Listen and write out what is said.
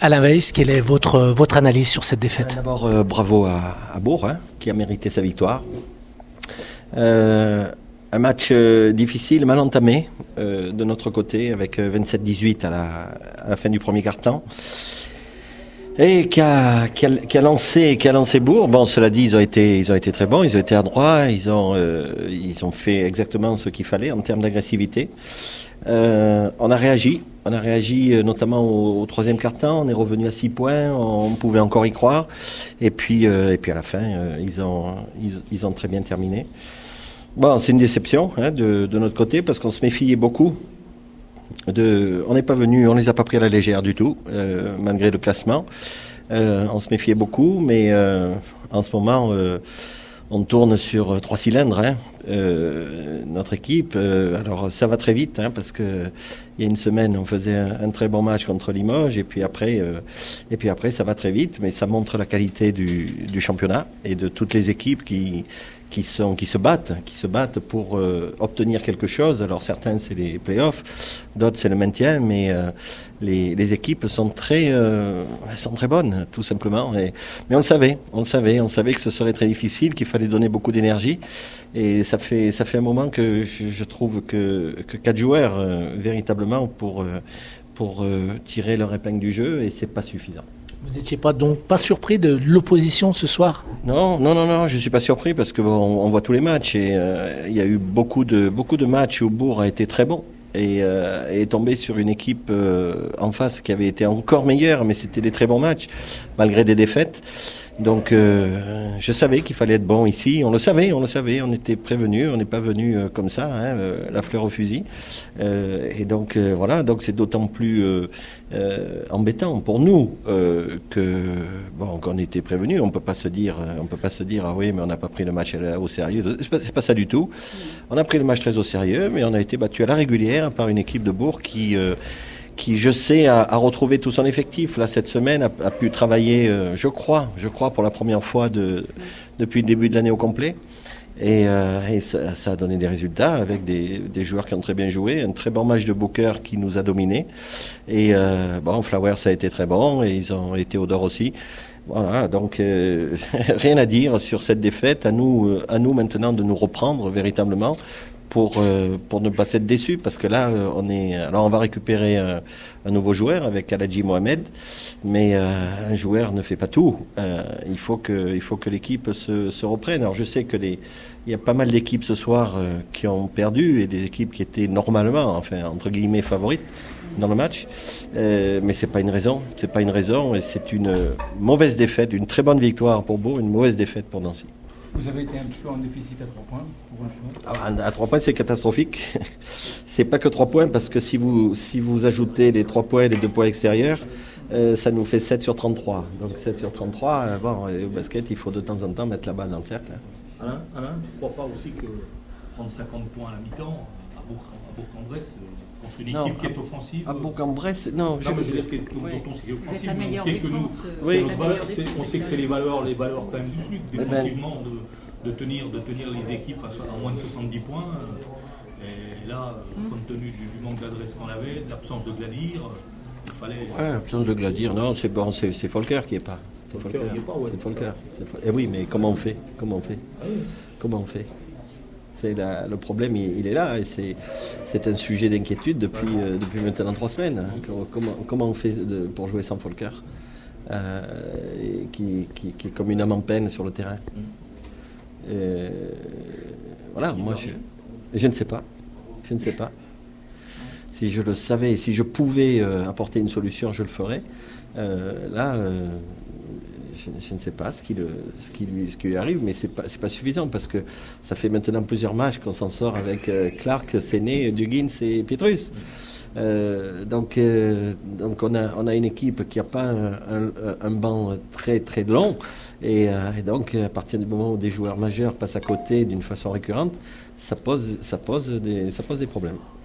Alain Weiss, quelle est votre analyse sur cette défaite? D'abord, bravo à Bourg, qui a mérité sa victoire. Un match difficile, mal entamé de notre côté, avec 27-18 à la fin du premier quart-temps. Et qui a lancé Bourg. Bon, cela dit, ils ont été très bons, ils ont été adroits, ils ont fait exactement ce qu'il fallait en termes d'agressivité. On a réagi notamment au troisième quart-temps. On est revenu à 6 points, on pouvait encore y croire. Et puis à la fin, ils ont très bien terminé. Bon, c'est une déception de notre côté parce qu'on se méfiait beaucoup. On n'est pas venu, on les a pas pris à la légère du tout, malgré le classement. On se méfiait beaucoup, mais en ce moment, on tourne sur 3 cylindres. Notre équipe, alors ça va très vite, parce que il y a une semaine, on faisait un très bon match contre Limoges, et puis après, ça va très vite, mais ça montre la qualité du championnat et de toutes les équipes qui se battent pour obtenir quelque chose. Alors certains c'est les playoffs, d'autres c'est le maintien, mais les équipes sont très bonnes tout simplement. Mais on le savait que ce serait très difficile, qu'il fallait donner beaucoup d'énergie. Et ça fait un moment que je trouve que 4 joueurs véritablement pour tirer leur épingle du jeu, et c'est pas suffisant. Vous n'étiez donc pas surpris de l'opposition ce soir? Non, je suis pas surpris parce que on voit tous les matchs, et il y a eu beaucoup de matchs où Bourg a été très bon et est tombé sur une équipe en face qui avait été encore meilleure, mais c'était des très bons matchs malgré des défaites. Donc je savais qu'il fallait être bon ici, on le savait, on était prévenus, on n'est pas venu comme ça, la fleur au fusil. Et donc voilà, donc c'est d'autant plus embêtant pour nous qu'on était prévenus. On peut pas se dire ah oui, mais on n'a pas pris le match au sérieux. C'est pas ça du tout. On a pris le match très au sérieux, mais on a été battu à la régulière par une équipe de Bourg qui je sais, a retrouvé tout son effectif. Là, cette semaine, a pu travailler, je crois, pour la première fois depuis le début de l'année au complet. Et ça a donné des résultats avec des joueurs qui ont très bien joué. Un très bon match de Booker qui nous a dominés. Et Flowers, ça a été très bon, et ils ont été au d'or aussi. Voilà, donc rien à dire sur cette défaite. À nous maintenant de nous reprendre véritablement pour ne pas être déçus, parce que là on va récupérer un nouveau joueur avec Aladji Mohamed, mais un joueur ne fait pas tout. Il faut que l'équipe se reprenne. Alors je sais que il y a pas mal d'équipes ce soir qui ont perdu, et des équipes qui étaient normalement, enfin entre guillemets, favorites dans le match, mais c'est pas une raison, et c'est une mauvaise défaite, une très bonne victoire pour Bourg, une mauvaise défaite pour Nancy. Vous avez été un petit peu en déficit à 3 points pour un choix. À 3 points, c'est catastrophique. C'est pas que 3 points, parce que si vous ajoutez les 3 points et les 2 points extérieurs, ça nous fait 7 sur 33. Donc 7 sur 33, au basket, il faut de temps en temps mettre la balle dans le cercle. Alain, tu ne crois pas aussi que prendre 50 points à la mi-temps à Bourg-en-Bresse, contre une équipe qui est offensive. À Bourg-en-Bresse, non. Je veux dire que dont c'est offensif, on sait que c'est les valeurs quand même du SNUC, défensivement, de tenir les équipes à moins de 70 points. Et là, compte tenu du manque d'adresse qu'on avait, de l'absence de Gladir, il fallait. Ouais, l'absence de Gladir, non, c'est bon, c'est Folker qui est pas. C'est Folker. Et oui, mais comment on fait C'est le problème, il est là, et c'est un sujet d'inquiétude depuis maintenant 3 semaines. Comment on fait pour jouer sans Folker, qui est comme une âme en peine sur le terrain. Voilà, moi je ne sais pas. Si je le savais, si je pouvais apporter une solution, je le ferais. Je ne sais pas ce qui lui arrive, mais c'est pas suffisant, parce que ça fait maintenant plusieurs matchs qu'on s'en sort avec Clark, Séné, Duggins et Pietrus. Donc on a une équipe qui n'a pas un banc très très long, et donc à partir du moment où des joueurs majeurs passent à côté d'une façon récurrente, ça pose des problèmes.